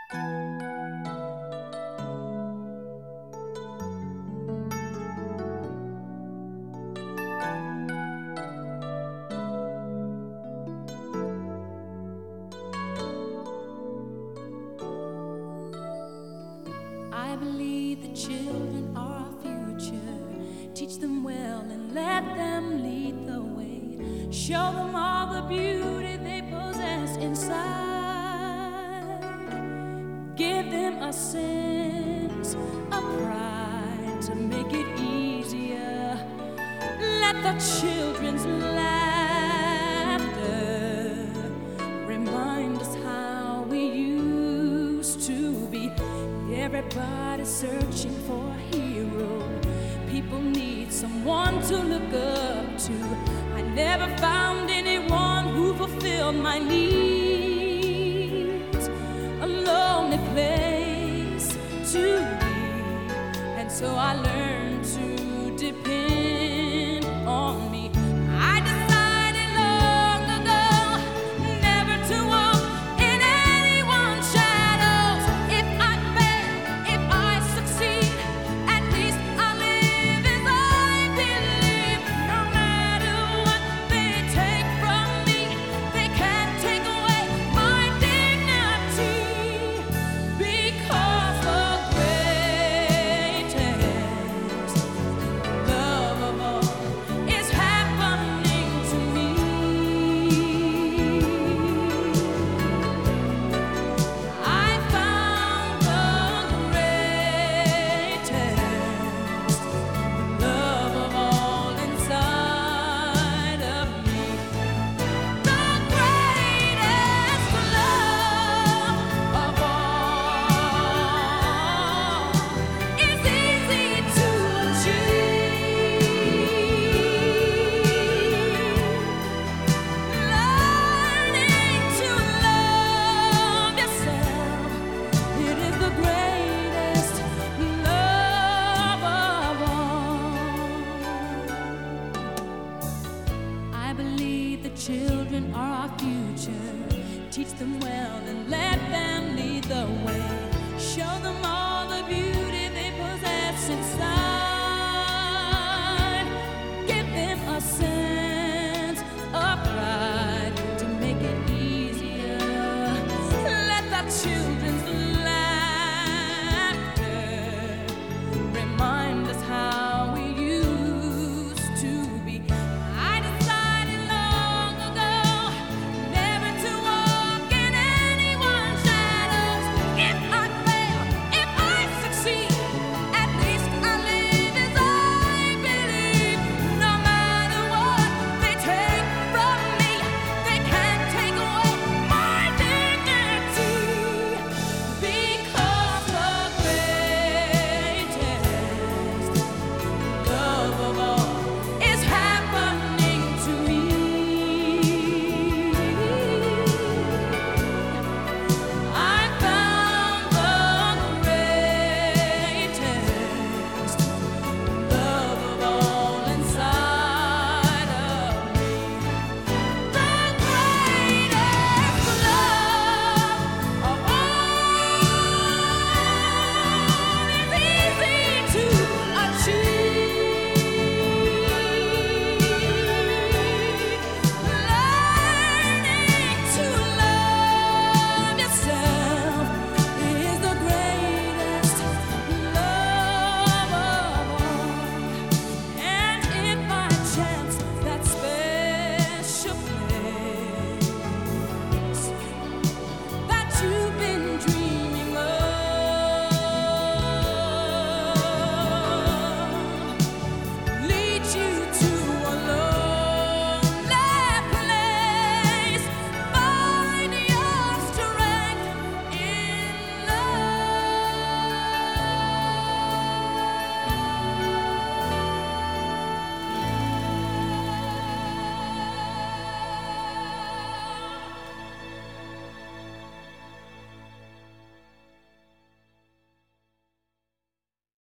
I believe the children are our future. Teach them well and let them lead the way. Show them all the beauty they possess inside. Give them a sense of pride to make it easier. Let the children's laughter remind us how we used to be. Everybody's searching for a hero. People need someone to look up to. I never found anyone who fulfilled my needs. A lonely place to be, and so I learned